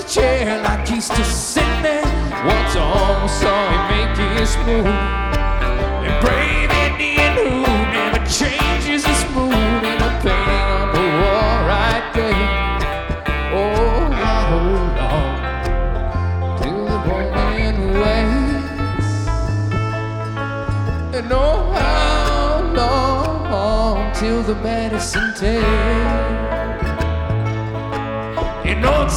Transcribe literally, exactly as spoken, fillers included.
chair like he's still sitting there. Once I almost saw him make his move. And brave Indian who never changes his mood. And a painting on the wall right there. Oh, I hold on till the morning waits. And oh, how long till the medicine takes. You know it's